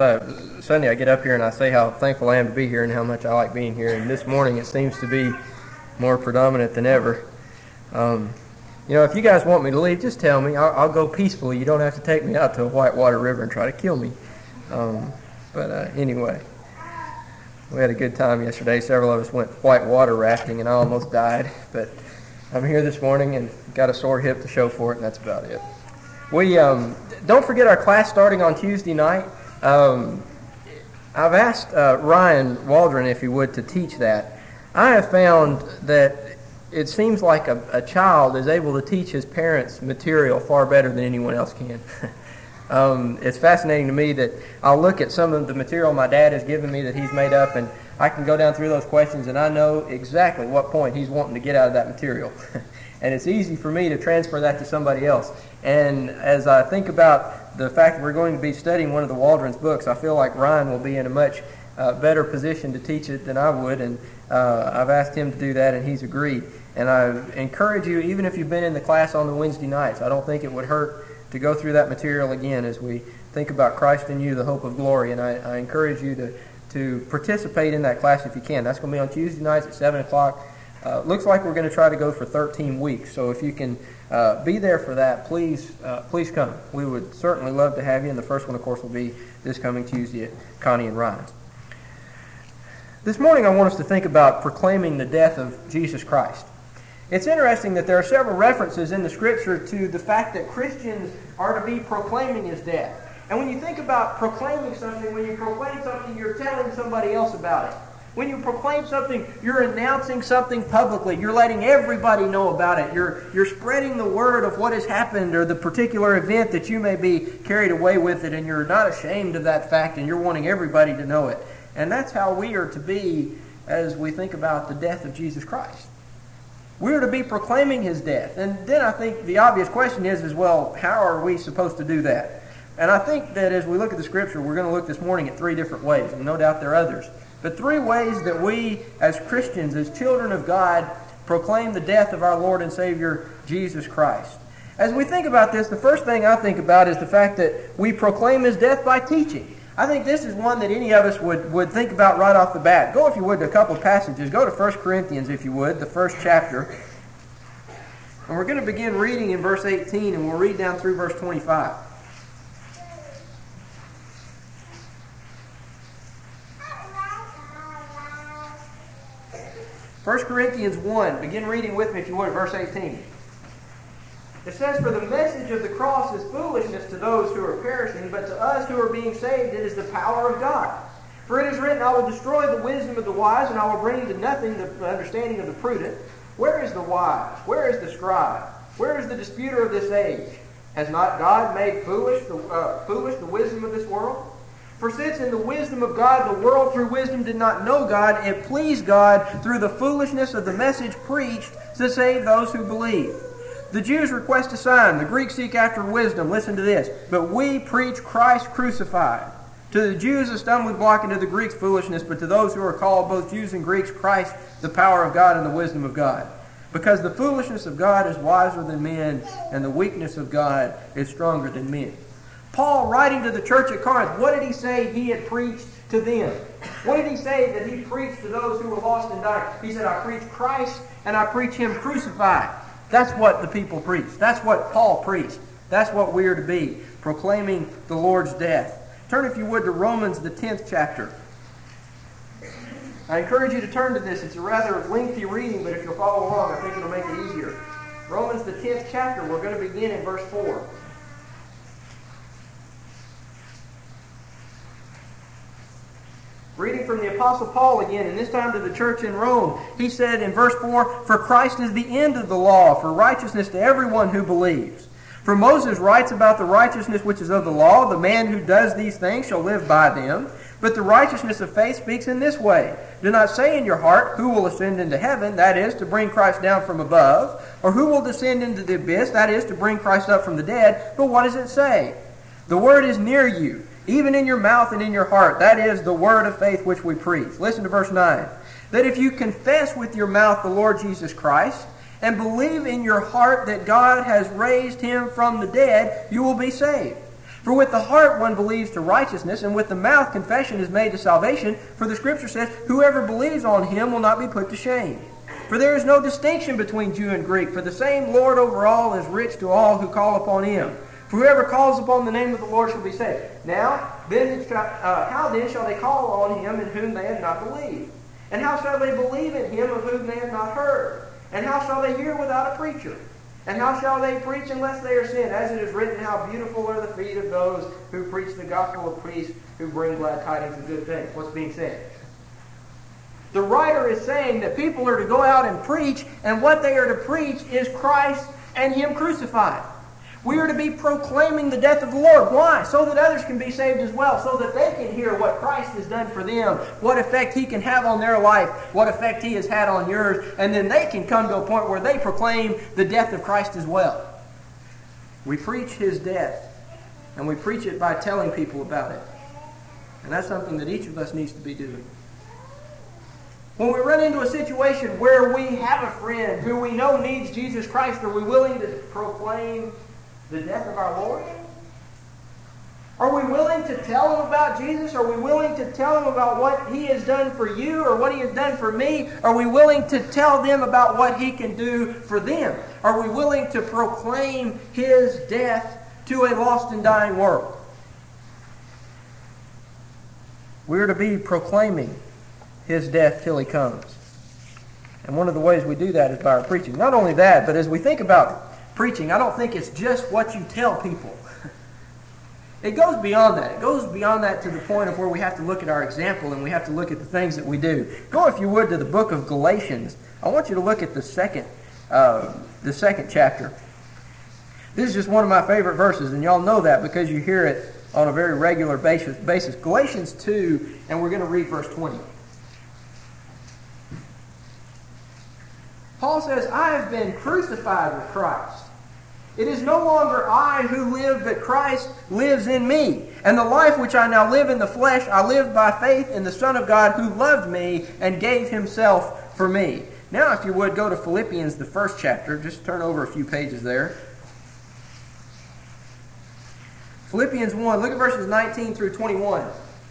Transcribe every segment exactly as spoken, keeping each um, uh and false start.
Uh, Sunday I get up here and I say how thankful I am to be here and how much I like being here. And this morning it seems to be more predominant than ever. Um, you know, if you guys want me to leave, just tell me. I'll, I'll go peacefully. You don't have to take me out to a whitewater river and try to kill me. Um, but uh, anyway, we had a good time yesterday. Several of us went whitewater rafting and I almost died. But I'm here this morning and got a sore hip to show for it, and that's about it. We um, don't forget our class starting on Tuesday night. Um, I've asked uh, Ryan Waldron if he would to teach that. I have found that it seems like a, a child is able to teach his parents material far better than anyone else can. um, it's fascinating to me that I'll look at some of the material my dad has given me that he's made up, and I can go down through those questions and I know exactly what point he's wanting to get out of that material. And it's easy for me to transfer that to somebody else. And as I think about the fact that we're going to be studying one of the Waldron's books, I feel like Ryan will be in a much uh, better position to teach it than I would. And uh, I've asked him to do that, and he's agreed. And I encourage you, even if you've been in the class on the Wednesday nights, I don't think it would hurt to go through that material again as we think about Christ in you, the hope of glory. And I, I encourage you to, to participate in that class if you can. That's going to be on Tuesday nights at seven o'clock. Uh, looks like we're going to try to go for thirteen weeks, so if you can uh, be there for that, please uh, please come. We would certainly love to have you, and the first one, of course, will be this coming Tuesday at Connie and Ryan's. This morning I want us to think about proclaiming the death of Jesus Christ. It's interesting that there are several references in the Scripture to the fact that Christians are to be proclaiming His death. And when you think about proclaiming something, when you proclaim something, you're telling somebody else about it. When you proclaim something, you're announcing something publicly. You're letting everybody know about it. You're, you're spreading the word of what has happened or the particular event that you may be carried away with it, and you're not ashamed of that fact, and you're wanting everybody to know it. And that's how we are to be as we think about the death of Jesus Christ. We are to be proclaiming His death. And then I think the obvious question is, as well, how are we supposed to do that? And I think that as we look at the Scripture, we're going to look this morning at three different ways, and no doubt there are others. But three ways that we, as Christians, as children of God, proclaim the death of our Lord and Savior, Jesus Christ. As we think about this, the first thing I think about is the fact that we proclaim His death by teaching. I think this is one that any of us would, would think about right off the bat. Go, if you would, to a couple of passages. Go to First Corinthians, if you would, the first chapter. And we're going to begin reading in verse eighteen, and we'll read down through verse twenty-five. First Corinthians one, begin reading with me if you would, verse eighteen. It says, "For the message of the cross is foolishness to those who are perishing, but to us who are being saved it is the power of God. For it is written, I will destroy the wisdom of the wise, and I will bring to nothing the understanding of the prudent. Where is the wise? Where is the scribe? Where is the disputer of this age? Has not God made foolish the, uh, foolish the wisdom of this world? For since in the wisdom of God the world through wisdom did not know God, it pleased God through the foolishness of the message preached to save those who believe. The Jews request a sign, the Greeks seek after wisdom." Listen to this. "But we preach Christ crucified. To the Jews a stumbling block, and to the Greeks foolishness, but to those who are called, both Jews and Greeks, Christ, the power of God and the wisdom of God. Because the foolishness of God is wiser than men, and the weakness of God is stronger than men." Paul, writing to the church at Corinth, what did he say he had preached to them? What did he say that he preached to those who were lost and dying? He said, "I preach Christ and I preach Him crucified." That's what the people preached. That's what Paul preached. That's what we are to be, proclaiming the Lord's death. Turn, if you would, to Romans, the tenth chapter. I encourage you to turn to this. It's a rather lengthy reading, but if you'll follow along, I think it'll make it easier. Romans, the tenth chapter, we're going to begin in verse four. Reading from the Apostle Paul again, and this time to the church in Rome. He said in verse four, "For Christ is the end of the law, for righteousness to everyone who believes. For Moses writes about the righteousness which is of the law, the man who does these things shall live by them. But the righteousness of faith speaks in this way. Do not say in your heart, who will ascend into heaven, that is, to bring Christ down from above, or who will descend into the abyss, that is, to bring Christ up from the dead. But what does it say? The word is near you, even in your mouth and in your heart. That is the word of faith which we preach." Listen to verse nine. "That if you confess with your mouth the Lord Jesus Christ, and believe in your heart that God has raised Him from the dead, you will be saved. For with the heart one believes to righteousness, and with the mouth confession is made to salvation. For the Scripture says, whoever believes on him will not be put to shame. For there is no distinction between Jew and Greek, for the same Lord over all is rich to all who call upon him. For whoever calls upon the name of the Lord shall be saved. Now, then, uh, how then shall they call on him in whom they have not believed? And how shall they believe in him of whom they have not heard? And how shall they hear without a preacher? And how shall they preach unless they are sent? As it is written, how beautiful are the feet of those who preach the gospel of peace, who bring glad tidings of good things. What's being said? The writer is saying that people are to go out and preach, and what they are to preach is Christ and him crucified. We are to be proclaiming the death of the Lord. Why? So that others can be saved as well. So that they can hear what Christ has done for them. What effect he can have on their life. What effect he has had on yours. And then they can come to a point where they proclaim the death of Christ as well. We preach his death. And we preach it by telling people about it. And that's something that each of us needs to be doing. When we run into a situation where we have a friend who we know needs Jesus Christ, are we willing to proclaim the death of our Lord? Are we willing to tell them about Jesus? Are we willing to tell them about what he has done for you or what he has done for me? Are we willing to tell them about what he can do for them? Are we willing to proclaim his death to a lost and dying world? We are to be proclaiming his death till he comes. And one of the ways we do that is by our preaching. Not only that, but as we think about preaching, I don't think it's just what you tell people. It goes beyond that. It goes beyond that to the point of where we have to look at our example and we have to look at the things that we do. Go, if you would, to the book of Galatians. I want you to look at the second, uh, the second chapter. This is just one of my favorite verses, and y'all know that because you hear it on a very regular basis. basis. Galatians two, and we're going to read verse twenty. Paul says, I have been crucified with Christ. It is no longer I who live, but Christ lives in me. And the life which I now live in the flesh, I live by faith in the Son of God who loved me and gave himself for me. Now, if you would, go to Philippians, the first chapter. Just turn over a few pages there. Philippians one, look at verses nineteen through twenty-one.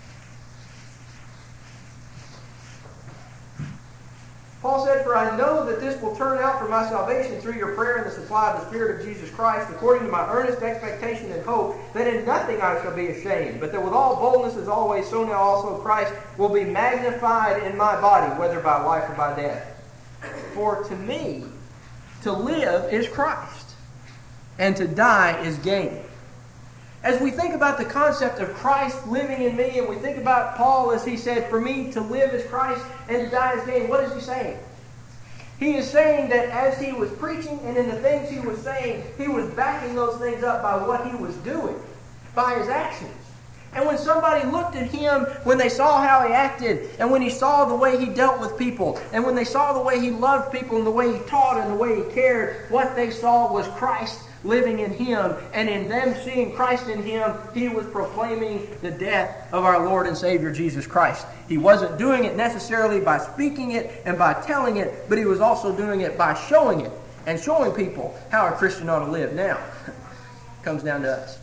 Paul said, for I know that this will turn out for my salvation through your prayer and the supply of the Spirit of Jesus Christ, according to my earnest expectation and hope, that in nothing I shall be ashamed, but that with all boldness as always, so now also Christ will be magnified in my body, whether by life or by death. For to me, to live is Christ, and to die is gain. As we think about the concept of Christ living in me, and we think about Paul as he said, for me to live is Christ and to die is gain, what is he saying? He is saying that as he was preaching and in the things he was saying, he was backing those things up by what he was doing, by his actions. And when somebody looked at him, when they saw how he acted, and when he saw the way he dealt with people, and when they saw the way he loved people and the way he taught and the way he cared, what they saw was Christ living in him, and in them seeing Christ in him, he was proclaiming the death of our Lord and Savior Jesus Christ. He wasn't doing it necessarily by speaking it and by telling it, but he was also doing it by showing it and showing people how a Christian ought to live. Now, it comes down to us.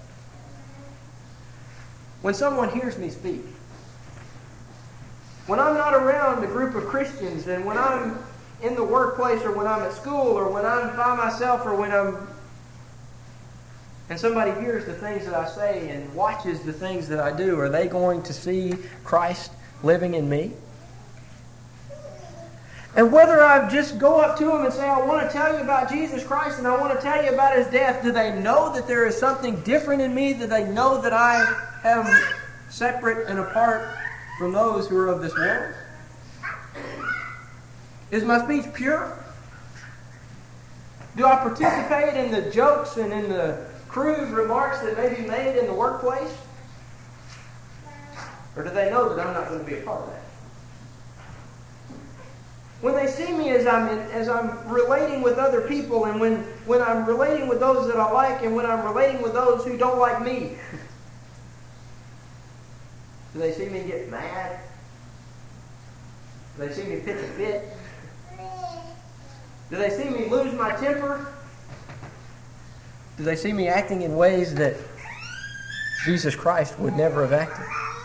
When someone hears me speak, when I'm not around a group of Christians, and when I'm in the workplace, or when I'm at school, or when I'm by myself, or when I'm and somebody hears the things that I say and watches the things that I do, are they going to see Christ living in me? And whether I just go up to them and say, I want to tell you about Jesus Christ and I want to tell you about his death, do they know that there is something different in me? Do they know that I am separate and apart from those who are of this world? Is my speech pure? Do I participate in the jokes and in the crude remarks that may be made in the workplace? Or do they know that I'm not going to be a part of that? When they see me as I'm in, as I'm relating with other people, and when, when I'm relating with those that I like, and when I'm relating with those who don't like me, do they see me get mad? Do they see me pitch a fit? Do they see me lose my temper? Do they see me acting in ways that Jesus Christ would never have acted?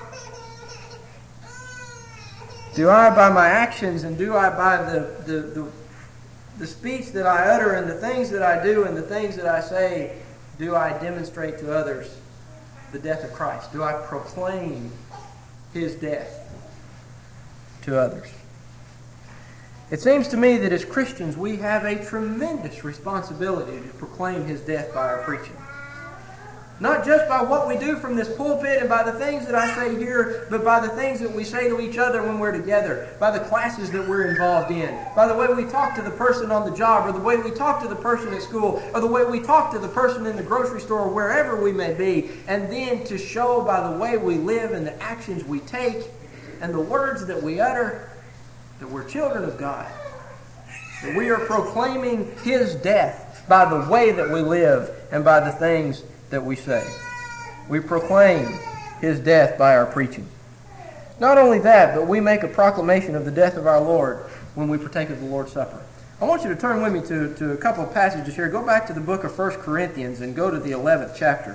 Do I, by my actions, and do I, by the, the, the, the speech that I utter and the things that I do and the things that I say, do I demonstrate to others the death of Christ? Do I proclaim His death to others? It seems to me that as Christians we have a tremendous responsibility to proclaim His death by our preaching. Not just by what we do from this pulpit and by the things that I say here, but by the things that we say to each other when we're together, by the classes that we're involved in, by the way we talk to the person on the job, or the way we talk to the person at school, or the way we talk to the person in the grocery store, wherever we may be, and then to show by the way we live and the actions we take and the words that we utter that we're children of God, that we are proclaiming His death by the way that we live and by the things that we say. We proclaim His death by our preaching. Not only that, but we make a proclamation of the death of our Lord when we partake of the Lord's Supper. I want you to turn with me to, to a couple of passages here. Go back to the book of First Corinthians and go to the eleventh chapter.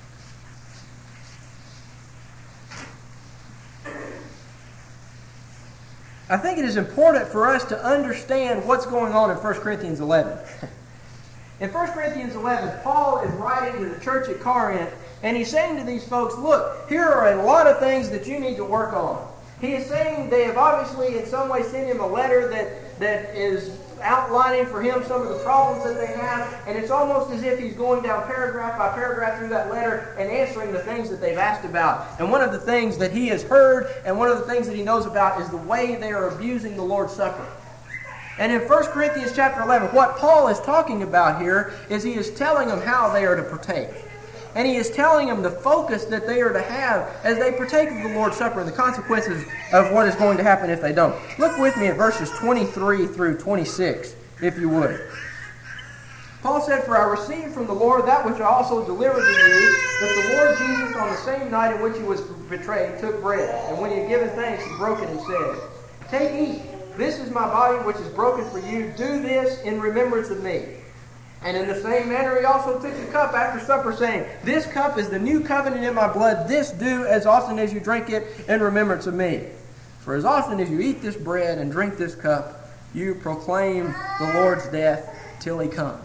I think it is important for us to understand what's going on in First Corinthians eleven. In First Corinthians eleven, Paul is writing to the church at Corinth, and he's saying to these folks, look, here are a lot of things that you need to work on. He is saying they have obviously in some way sent him a letter that, that is outlining for him some of the problems that they have, and it's almost as if he's going down paragraph by paragraph through that letter and answering the things that they've asked about. And one of the things that he has heard and one of the things that he knows about is the way they are abusing the Lord's Supper. And in First Corinthians chapter eleven, what Paul is talking about here is he is telling them how they are to partake. And he is telling them the focus that they are to have as they partake of the Lord's Supper and the consequences of what is going to happen if they don't. Look with me at verses twenty-three through twenty-six, if you would. Paul said, "For I received from the Lord that which I also delivered to you, that the Lord Jesus on the same night in which he was betrayed took bread. And when he had given thanks, he broke it and said, 'Take, eat. This is my body which is broken for you. Do this in remembrance of me.' And in the same manner he also took the cup after supper, saying, 'This cup is the new covenant in my blood. This do as often as you drink it in remembrance of me. For as often as you eat this bread and drink this cup, you proclaim the Lord's death till he comes.'"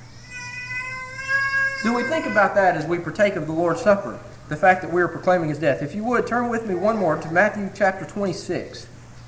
Do we think about that as we partake of the Lord's Supper? The fact that we are proclaiming his death. If you would, turn with me one more to Matthew chapter twenty-six.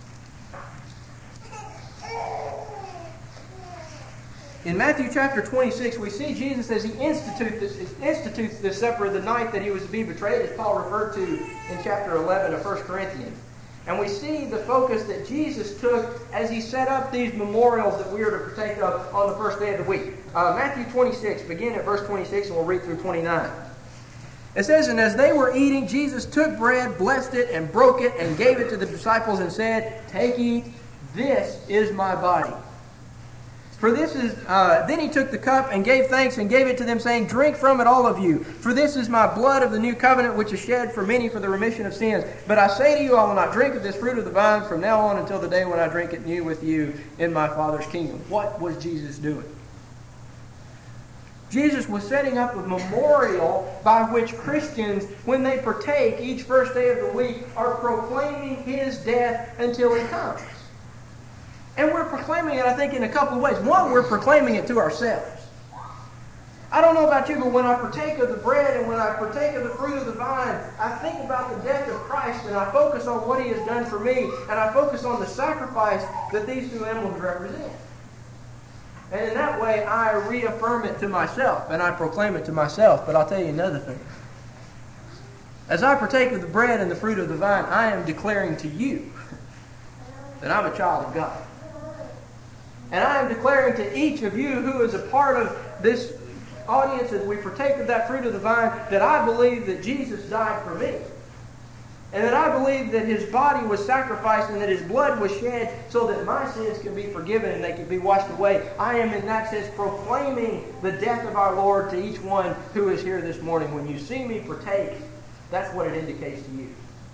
In Matthew chapter twenty-six, we see Jesus as he institute this, institutes this supper the night that he was to be betrayed, as Paul referred to in chapter eleven of First Corinthians. And we see the focus that Jesus took as he set up these memorials that we are to partake of on the first day of the week. Uh, Matthew twenty-six, begin at verse twenty-six, and we'll read through twenty-nine. It says, "And as they were eating, Jesus took bread, blessed it, and broke it, and gave it to the disciples, and said, 'Take, eat, this is my body.' For this is, uh, then he took the cup and gave thanks and gave it to them, saying, 'Drink from it, all of you. For this is my blood of the new covenant, which is shed for many for the remission of sins. But I say to you, I will not drink of this fruit of the vine from now on until the day when I drink it new with you in my Father's kingdom.'" What was Jesus doing? Jesus was setting up a memorial by which Christians, when they partake each first day of the week, are proclaiming his death until he comes. And we're proclaiming it, I think, in a couple of ways. One, we're proclaiming it to ourselves. I don't know about you, but when I partake of the bread and when I partake of the fruit of the vine, I think about the death of Christ and I focus on what he has done for me, and I focus on the sacrifice that these two emblems represent. And in that way, I reaffirm it to myself and I proclaim it to myself. But I'll tell you another thing. As I partake of the bread and the fruit of the vine, I am declaring to you that I'm a child of God. And I am declaring to each of you who is a part of this audience as we partake of that fruit of the vine that I believe that Jesus died for me. And that I believe that his body was sacrificed and that his blood was shed so that my sins can be forgiven and they can be washed away. I am in that sense proclaiming the death of our Lord to each one who is here this morning. When you see me partake, that's what it indicates to you.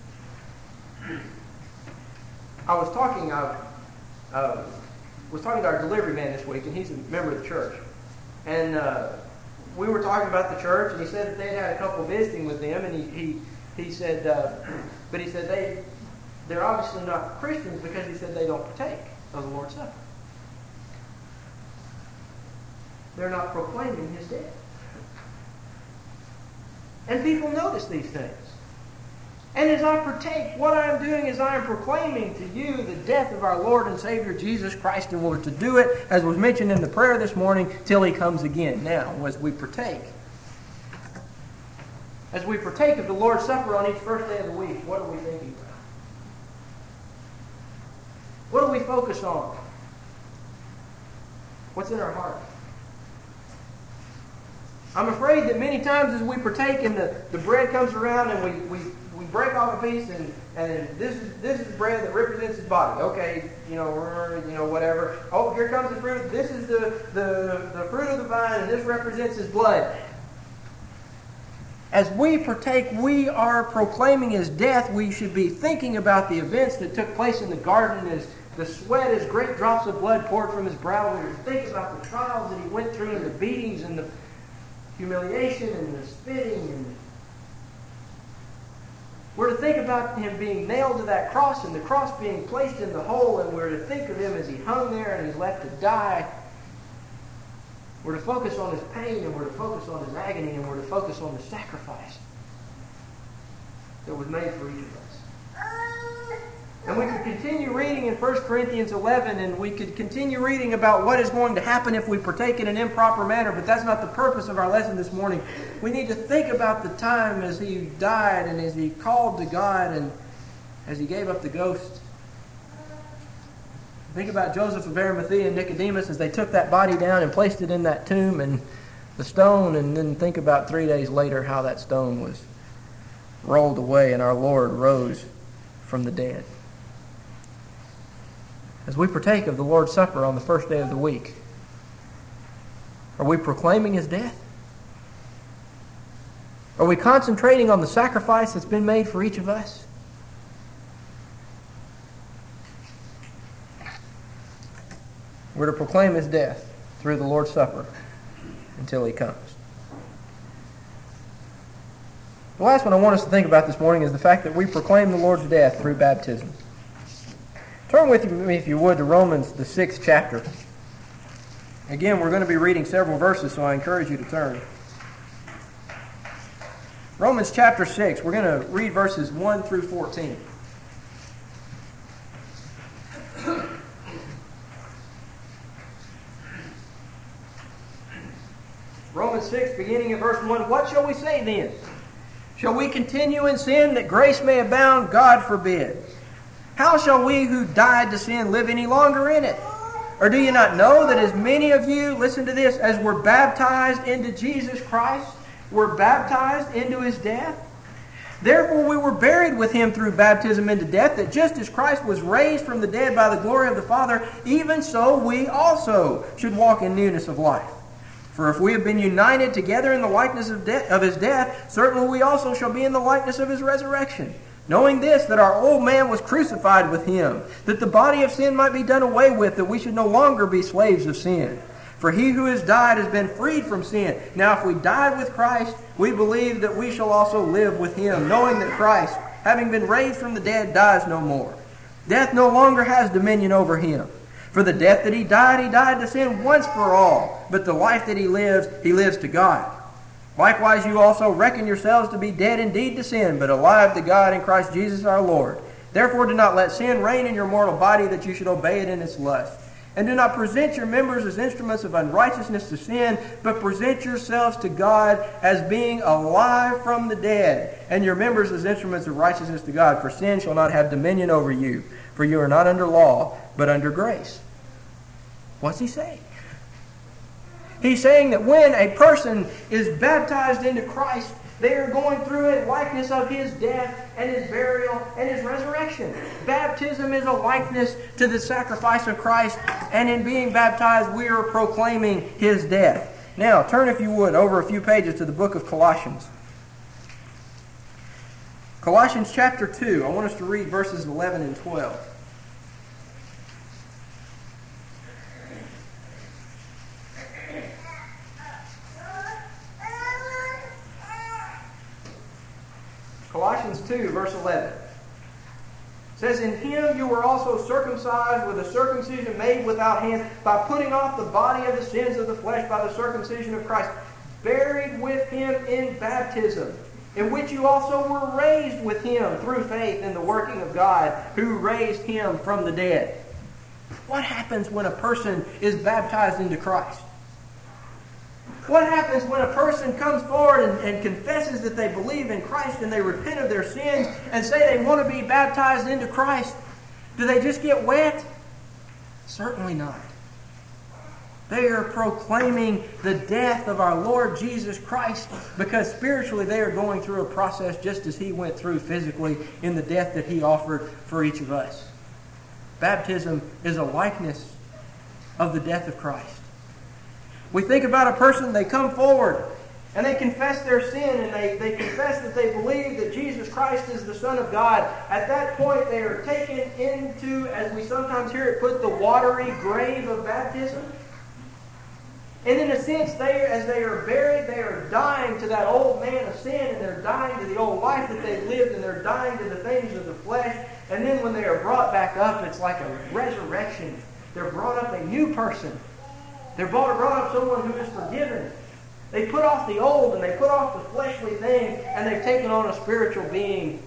I was talking, I uh, was talking to our delivery man this week, and he's a member of the church. And uh, we were talking about the church, and he said that they had a couple visiting with them, and he he, he said, uh, but he said they they're obviously not Christians because he said they don't partake of the Lord's Supper. They're not proclaiming his death. And people notice these things. And as I partake, what I am doing is I am proclaiming to you the death of our Lord and Savior Jesus Christ, and we're to do it, as was mentioned in the prayer this morning, till he comes again. Now, as we partake, as we partake of the Lord's Supper on each first day of the week, what are we thinking about? What do we focus on? What's in our heart? I'm afraid that many times as we partake and the, the bread comes around and we, we, we break off a piece and, and this is this is bread that represents his body. Okay, you know, you know, whatever. Oh, here comes the fruit. This is the, the, the fruit of the vine and this represents his blood. As we partake, we are proclaiming his death. We should be thinking about the events that took place in the garden as the sweat, as great drops of blood poured from his brow. We should think about the trials that he went through and the beatings and the humiliation and the spitting. And we're to think about him being nailed to that cross and the cross being placed in the hole, and we're to think of him as he hung there and he's left to die. We're to focus on his pain, and we're to focus on his agony, and we're to focus on the sacrifice that was made for each of us. And we could continue reading in First Corinthians eleven, and we could continue reading about what is going to happen if we partake in an improper manner, but that's not the purpose of our lesson this morning. We need to think about the time as he died and as he called to God and as he gave up the ghost. Think about Joseph of Arimathea and Nicodemus as they took that body down and placed it in that tomb and the stone, and then think about three days later how that stone was rolled away and our Lord rose from the dead. As we partake of the Lord's Supper on the first day of the week, are we proclaiming his death? Are we concentrating on the sacrifice that's been made for each of us? We're to proclaim his death through the Lord's Supper until he comes. The last one I want us to think about this morning is the fact that we proclaim the Lord's death through baptism. Turn with me, if you would, to Romans, the sixth chapter. Again, we're going to be reading several verses, so I encourage you to turn. Romans chapter six, we're going to read verses one through fourteen. Romans six, beginning in verse one, what shall we say then? Shall we continue in sin that grace may abound? God forbid. How shall we who died to sin live any longer in it? Or do you not know that as many of you, listen to this, as were baptized into Jesus Christ, were baptized into his death? Therefore we were buried with him through baptism into death, that just as Christ was raised from the dead by the glory of the Father, even so we also should walk in newness of life. For if we have been united together in the likeness of, de- of his death, certainly we also shall be in the likeness of his resurrection. Knowing this, that our old man was crucified with him, that the body of sin might be done away with, that we should no longer be slaves of sin. For he who has died has been freed from sin. Now if we died with Christ, we believe that we shall also live with him, knowing that Christ, having been raised from the dead, dies no more. Death no longer has dominion over him. For the death that he died, he died to sin once for all. But the life that he lives, he lives to God. Likewise, you also reckon yourselves to be dead indeed to sin, but alive to God in Christ Jesus our Lord. Therefore do not let sin reign in your mortal body, that you should obey it in its lust. And do not present your members as instruments of unrighteousness to sin, but present yourselves to God as being alive from the dead, and your members as instruments of righteousness to God. For sin shall not have dominion over you, for you are not under law, but under grace. What's he saying? He's saying that when a person is baptized into Christ, they are going through a likeness of his death and his burial and his resurrection. Baptism is a likeness to the sacrifice of Christ, and in being baptized, we are proclaiming his death. Now, turn, if you would, over a few pages to the book of Colossians. Colossians chapter two. I want us to read verses eleven and twelve. Colossians two, verse eleven. It says, in him you were also circumcised with a circumcision made without hands, by putting off the body of the sins of the flesh by the circumcision of Christ, buried with him in baptism, in which you also were raised with him through faith in the working of God, who raised him from the dead. What happens when a person is baptized into Christ? What happens when a person comes forward and, and confesses that they believe in Christ and they repent of their sins and say they want to be baptized into Christ? Do they just get wet? Certainly not. They are proclaiming the death of our Lord Jesus Christ, because spiritually they are going through a process just as he went through physically in the death that he offered for each of us. Baptism is a likeness of the death of Christ. We think about a person, they come forward and they confess their sin and they, they confess that they believe that Jesus Christ is the Son of God. At that point they are taken into, as we sometimes hear it put, the watery grave of baptism. And in a sense, they, as they are buried, they are dying to that old man of sin, and they're dying to the old life that they've lived, and they're dying to the things of the flesh. And then when they are brought back up, it's like a resurrection. They're brought up a new person. They're brought, brought up someone who is forgiven. They put off the old and they put off the fleshly thing, and they've taken on a spiritual being.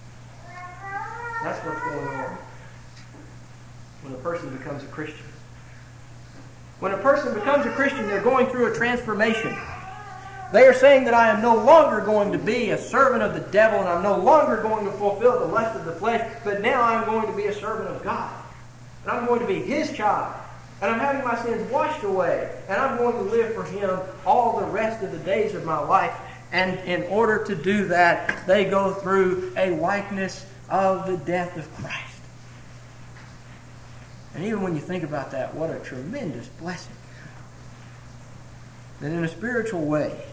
That's what's going on when a person becomes a Christian. When a person becomes a Christian, they're going through a transformation. They are saying that I am no longer going to be a servant of the devil, and I'm no longer going to fulfill the lust of the flesh, but now I'm going to be a servant of God. And I'm going to be his child. And I'm having my sins washed away. And I'm going to live for him all the rest of the days of my life. And in order to do that, they go through a likeness of the death of Christ. And even when you think about that, what a tremendous blessing. That in a spiritual way,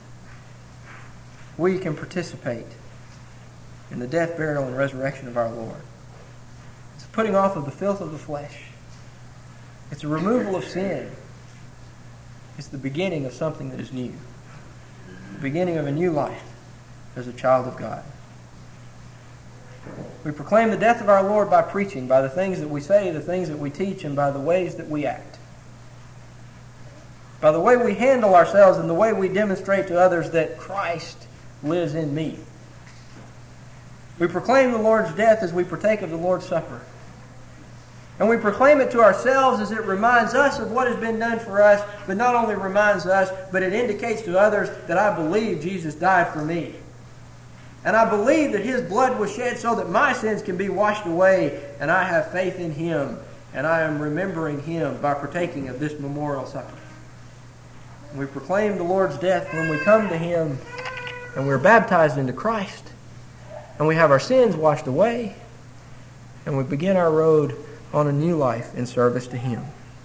we can participate in the death, burial, and resurrection of our Lord. It's a putting off of the filth of the flesh. It's a removal of sin. It's the beginning of something that is new. The beginning of a new life as a child of God. We proclaim the death of our Lord by preaching, by the things that we say, the things that we teach, and by the ways that we act. By the way we handle ourselves and the way we demonstrate to others that Christ lives in me. We proclaim the Lord's death as we partake of the Lord's Supper. And we proclaim it to ourselves as it reminds us of what has been done for us, but not only reminds us, but it indicates to others that I believe Jesus died for me. And I believe that his blood was shed so that my sins can be washed away, and I have faith in him, and I am remembering him by partaking of this memorial supper. We proclaim the Lord's death when we come to him, and we're baptized into Christ, and we have our sins washed away, and we begin our road on a new life in service to him.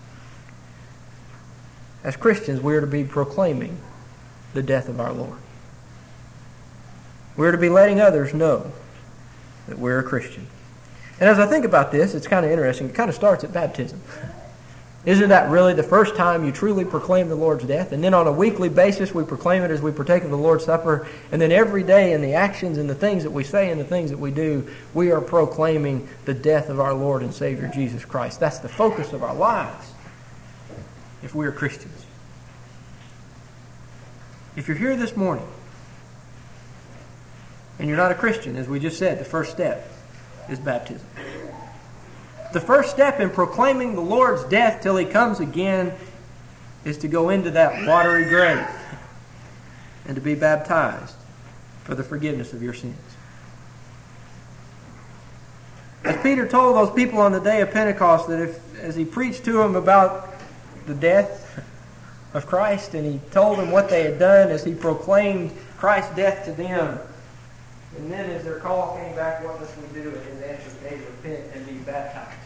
As Christians, we are to be proclaiming the death of our Lord. We are to be letting others know that we're a Christian. And as I think about this, it's kind of interesting. It kind of starts at baptism. Isn't that really the first time you truly proclaim the Lord's death? And then on a weekly basis, we proclaim it as we partake of the Lord's Supper. And then every day in the actions and the things that we say and the things that we do, we are proclaiming the death of our Lord and Savior Jesus Christ. That's the focus of our lives if we are Christians. If you're here this morning and you're not a Christian, as we just said, the first step is baptism. The first step in proclaiming the Lord's death till he comes again is to go into that watery grave and to be baptized for the forgiveness of your sins. As Peter told those people on the day of Pentecost, that if, as he preached to them about the death of Christ, and he told them what they had done as he proclaimed Christ's death to them, and then as their call came back, what must we do? And his answer came, repent and be baptized.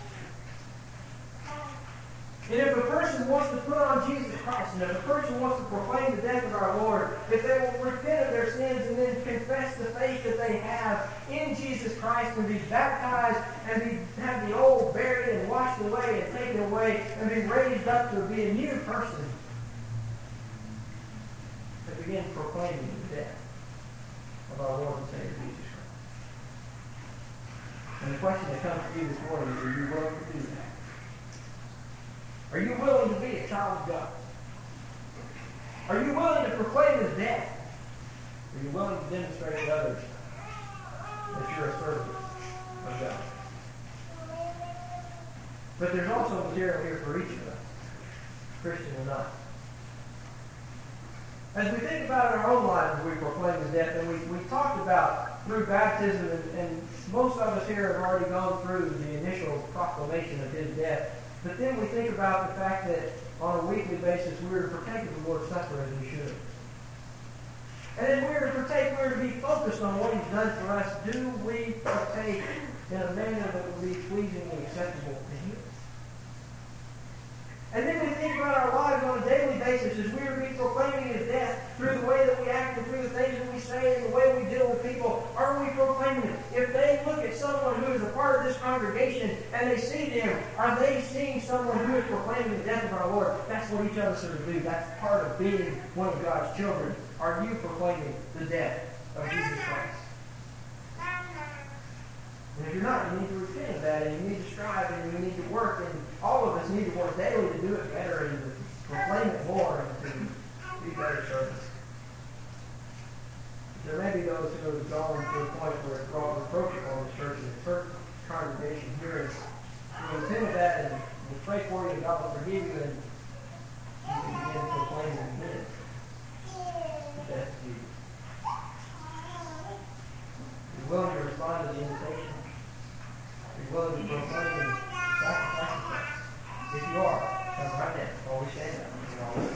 And if a person wants to put on Jesus Christ, and if a person wants to proclaim the death of our Lord, if they will repent of their sins and then confess the faith that they have in Jesus Christ and be baptized and be, have the old buried and washed away and taken away and be raised up to be a new person, they begin proclaiming the death of our Lord and Savior Jesus Christ. And the question that comes to you this morning is, are you willing to do that? Are you willing to be a child of God? Are you willing to proclaim His death? Are you willing to demonstrate to others that you're a servant of God? But there's also material here for each of us, Christian or not. As we think about in our own lives, we proclaim His death, and we, we talked about through baptism, and, and most of us here have already gone through the initial proclamation of His death. But then we think about the fact that on a weekly basis we are to partake of the Lord's Supper as we should. And then we're to partake, we're to be focused on what He's done for us. Do we partake in a manner that will be pleasing and acceptable to Him? And then we think about our lives on a daily basis as we are be proclaiming His death through the way that we act and through the things that we say and the way we deal with people. Are we proclaiming it? If they look at someone who is a part of this congregation and they see them, are they seeing someone who is proclaiming the death of our Lord? That's what each of us are to do. That's part of being one of God's children. Are you proclaiming the death of Jesus Christ? And if you're not, you need to repent of that, and you need to strive, and you need to work, and all of us need to work daily to do it better and to proclaim it more and to be better servants. There may be those who have gone to a point where it's brought reproachful in the church and the church congregation here. And we repent of that, and we pray for you, and God will forgive you, and you can begin to proclaim it again. That's you. You're willing to respond to the invitation. You're willing to proclaim and sacrifice. If you are, come right now. Always stand up.